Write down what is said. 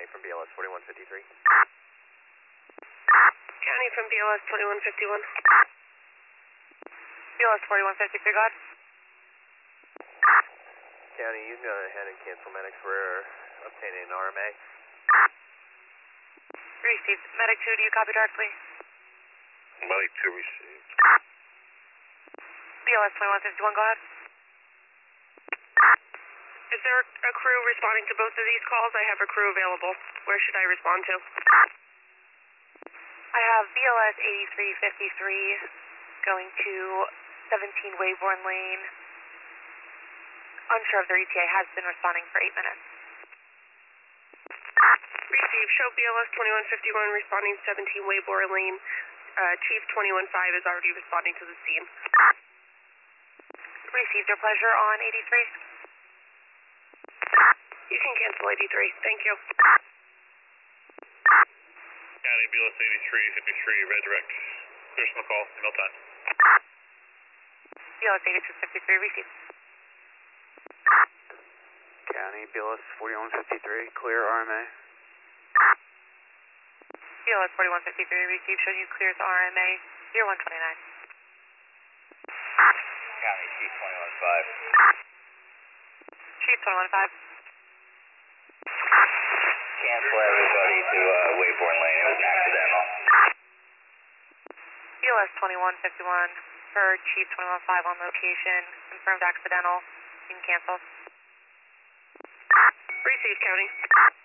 County from BLS 4153. County from BLS 2151. BLS 4153, go ahead. County, you can go ahead and cancel medics. We're obtaining an RMA. Received. Medic 2, do you copy directly? Medic 2 received. BLS 2151, go ahead. Is there a crew responding to both of these calls? I have a crew available. Where should I respond to? I have BLS 8353 going to 17 Wayborn Lane. Unsure if their ETA has been responding for 8 minutes. Receive. Show BLS 2151 responding 17 Wayborn Lane. Chief 215 is already responding to the scene. Received. Your pleasure on 83. You can cancel 83. Thank you. County, BLS 8353, redirect. Clear from the call, email time. BLS 8253, received. County, BLS 4153, clear RMA. BLS 4153, received. Showing you clear to RMA 0129. County, Chief 215. Chief 215. Cancel everybody to Wayborn Lane. It was accidental. BLS 2151 for Chief 215 on location. Confirmed accidental. You can cancel. Receive, County.